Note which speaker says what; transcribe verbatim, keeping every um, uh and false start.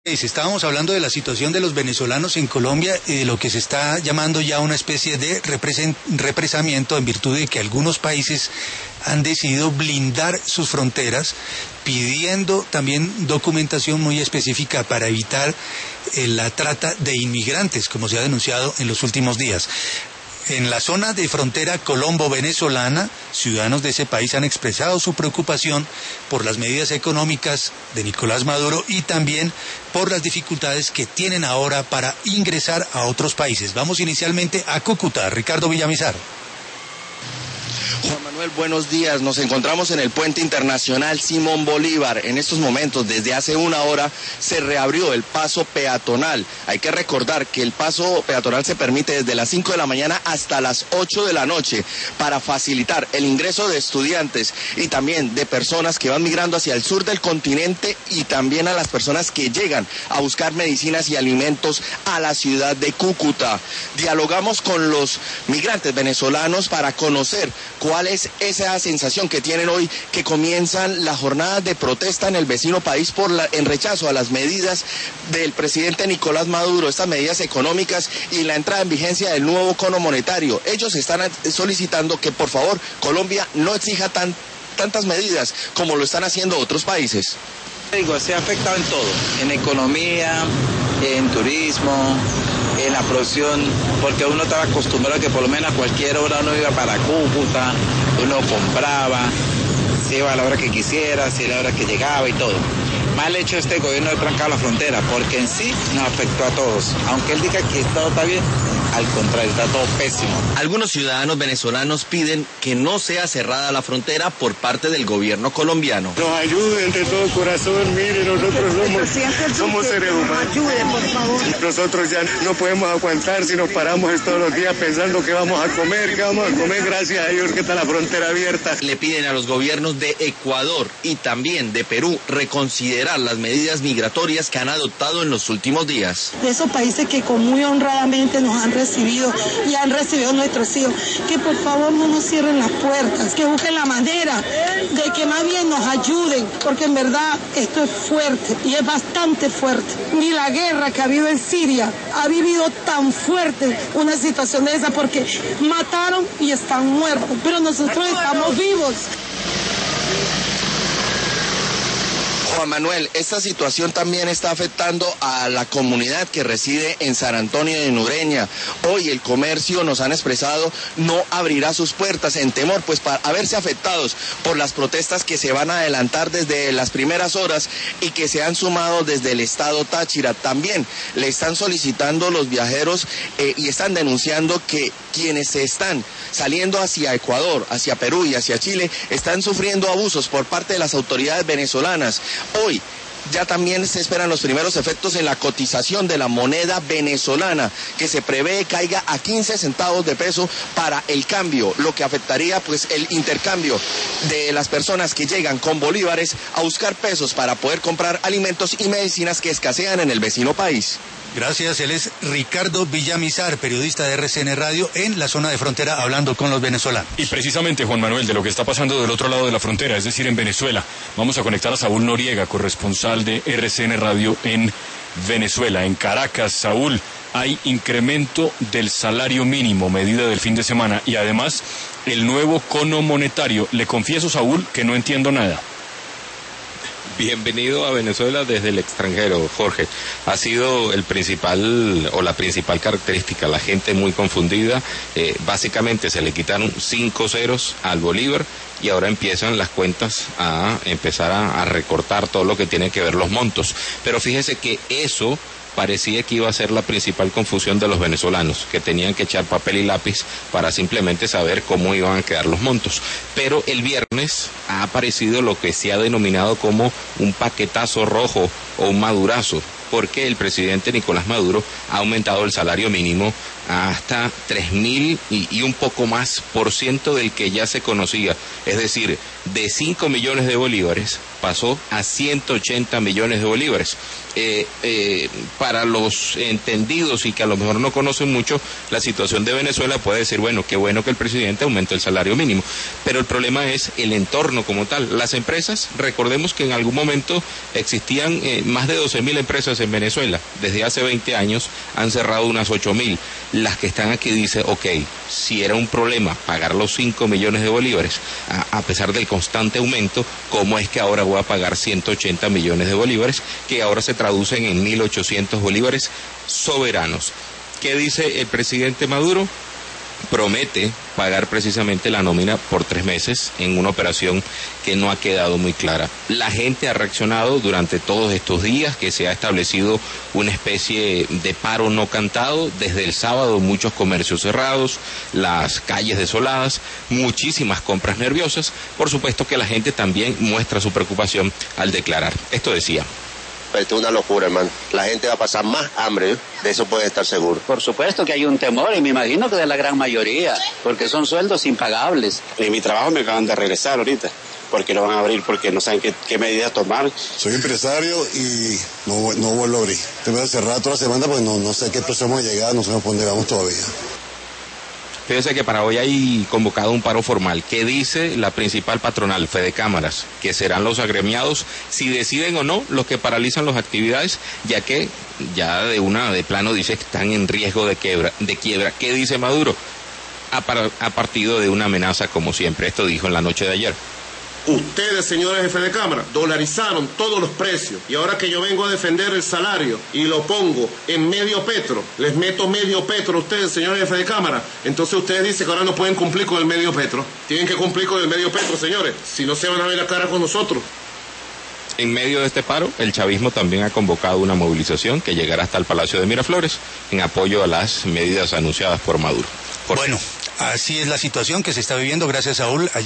Speaker 1: Estábamos hablando de la situación de los venezolanos en Colombia y de lo que se está llamando ya una especie de represamiento en virtud de que algunos países han decidido blindar sus fronteras, pidiendo también documentación muy específica para evitar eh, la trata de inmigrantes, como se ha denunciado en los últimos días. En la zona de frontera colombo-venezolana, ciudadanos de ese país han expresado su preocupación por las medidas económicas de Nicolás Maduro y también por las dificultades que tienen ahora para ingresar a otros países. Vamos inicialmente a Cúcuta. Ricardo Villamizar.
Speaker 2: Juan Manuel, buenos días. Nos encontramos en el puente internacional Simón Bolívar. En estos momentos, desde hace una hora, se reabrió el paso peatonal. Hay que recordar que el paso peatonal se permite desde las cinco de la mañana hasta las ocho de la noche para facilitar el ingreso de estudiantes y también de personas que van migrando hacia el sur del continente y también a las personas que llegan a buscar medicinas y alimentos a la ciudad de Cúcuta. Dialogamos con los migrantes venezolanos para conocer cuál es esa sensación que tienen hoy que comienzan las jornadas de protesta en el vecino país por la, en rechazo a las medidas del presidente Nicolás Maduro, estas medidas económicas y la entrada en vigencia del nuevo cono monetario. Ellos están solicitando que por favor Colombia no exija tan, tantas medidas como lo están haciendo otros países.
Speaker 3: Digo, se ha afectado en todo, en economía, en turismo, en la producción, porque uno estaba acostumbrado a que por lo menos a cualquier hora uno iba para Cúcuta, uno compraba, se iba a la hora que quisiera, si a la hora que llegaba y todo. Mal hecho este gobierno de trancar la frontera, porque en sí nos afectó a todos. Aunque él diga que todo está bien, al contrario, está todo pésimo.
Speaker 2: Algunos ciudadanos venezolanos piden que no sea cerrada la frontera por parte del gobierno colombiano.
Speaker 4: Nos ayuden de todo corazón, miren, nosotros somos, somos seres humanos.
Speaker 5: Ayuden, por favor.
Speaker 4: Nosotros ya no podemos aguantar si nos paramos todos los días pensando que vamos a comer, que vamos a comer, gracias a Dios que está la frontera abierta.
Speaker 2: Le piden a los gobiernos de Ecuador y también de Perú reconsiderar las medidas migratorias que han adoptado en los últimos días.
Speaker 5: De esos países que con muy honradamente nos han recibido y han recibido nuestros hijos, que por favor no nos cierren las puertas, que busquen la manera de que más bien nos ayuden, porque en verdad esto es fuerte y es bastante fuerte. Ni la guerra que ha habido en Siria ha vivido tan fuerte una situación de esa, porque mataron y están muertos, pero nosotros estamos vivos.
Speaker 2: Juan Manuel, esta situación también está afectando a la comunidad que reside en San Antonio de Nureña. Hoy el comercio, nos han expresado, no abrirá sus puertas en temor pues para verse afectados por las protestas que se van a adelantar desde las primeras horas y que se han sumado desde el estado Táchira. También le están solicitando los viajeros eh, y están denunciando que quienes se están saliendo hacia Ecuador, hacia Perú y hacia Chile están sufriendo abusos por parte de las autoridades venezolanas. Hoy ya también se esperan los primeros efectos en la cotización de la moneda venezolana, que se prevé caiga a quince centavos de peso para el cambio, lo que afectaría pues el intercambio de las personas que llegan con bolívares a buscar pesos para poder comprar alimentos y medicinas que escasean en el vecino país.
Speaker 1: Gracias, él es Ricardo Villamizar, periodista de R C N Radio en la zona de frontera, hablando con los venezolanos.
Speaker 6: Y precisamente, Juan Manuel, de lo que está pasando del otro lado de la frontera, es decir, en Venezuela, vamos a conectar a Saúl Noriega, corresponsal de R C N Radio en Venezuela. En Caracas, Saúl, hay incremento del salario mínimo, medida del fin de semana, y además el nuevo cono monetario. Le confieso, Saúl, que no entiendo nada.
Speaker 7: Bienvenido a Venezuela desde el extranjero, Jorge. Ha sido el principal o la principal característica, la gente muy confundida. Eh, básicamente se le quitaron cinco ceros al bolívar y ahora empiezan las cuentas a empezar a, a recortar todo lo que tiene que ver los montos. Pero fíjese que eso parecía que iba a ser la principal confusión de los venezolanos, que tenían que echar papel y lápiz para simplemente saber cómo iban a quedar los montos. Pero el viernes ha aparecido lo que se ha denominado como un paquetazo rojo o un madurazo, porque el presidente Nicolás Maduro ha aumentado el salario mínimo hasta tres mil y, y un poco más por ciento del que ya se conocía, es decir, de cinco millones de bolívares pasó a ciento ochenta millones de bolívares. Eh, eh, para los entendidos y que a lo mejor no conocen mucho la situación de Venezuela, puede decir, bueno, qué bueno que el presidente aumentó el salario mínimo, pero el problema es el entorno como tal. Las empresas, recordemos que en algún momento existían eh, más de doce mil empresas en Venezuela, desde hace veinte años han cerrado unas ocho mil. Las que están aquí dicen, ok, si era un problema pagar los cinco millones de bolívares, a, a pesar del constante aumento, ¿cómo es que ahora voy a pagar ciento ochenta millones de bolívares, que ahora se traducen en mil ochocientos bolívares soberanos? ¿Qué dice el presidente Maduro? Promete pagar precisamente la nómina por tres meses en una operación que no ha quedado muy clara. La gente ha reaccionado durante todos estos días que se ha establecido una especie de paro no cantado. Desde el sábado muchos comercios cerrados, las calles desoladas, muchísimas compras nerviosas. Por supuesto que la gente también muestra su preocupación al declarar. Esto decía.
Speaker 8: Esto es una locura, hermano. La gente va a pasar más hambre, ¿eh? De eso puede estar seguro.
Speaker 9: Por supuesto que hay un temor, y me imagino que de la gran mayoría, porque son sueldos impagables.
Speaker 10: En mi trabajo me acaban de regresar ahorita, porque lo van a abrir, porque no saben qué, qué medidas tomar.
Speaker 11: Soy empresario y no, no vuelvo a abrir. Tengo que cerrar toda la semana porque no, no sé qué precio vamos a llegar, no sabemos por dónde vamos todavía.
Speaker 7: Fíjense que para hoy hay convocado un paro formal. ¿Qué dice la principal patronal, Fedecámaras? Que serán los agremiados, si deciden o no, los que paralizan las actividades, ya que ya de una de plano dice que están en riesgo de quiebra. De quiebra. ¿Qué dice Maduro? A, par, a partido de una amenaza, como siempre. Esto dijo en la noche de ayer.
Speaker 12: Ustedes, señores jefes de Cámara, dolarizaron todos los precios, y ahora que yo vengo a defender el salario y lo pongo en medio petro, les meto medio petro a ustedes, señores jefes de Cámara, entonces ustedes dicen que ahora no pueden cumplir con el medio petro. Tienen que cumplir con el medio petro, señores, si no se van a ver la cara con nosotros.
Speaker 7: En medio de este paro, el chavismo también ha convocado una movilización que llegará hasta el Palacio de Miraflores en apoyo a las medidas anunciadas por Maduro. Jorge.
Speaker 1: Bueno, así es la situación que se está viviendo. Gracias, Saúl.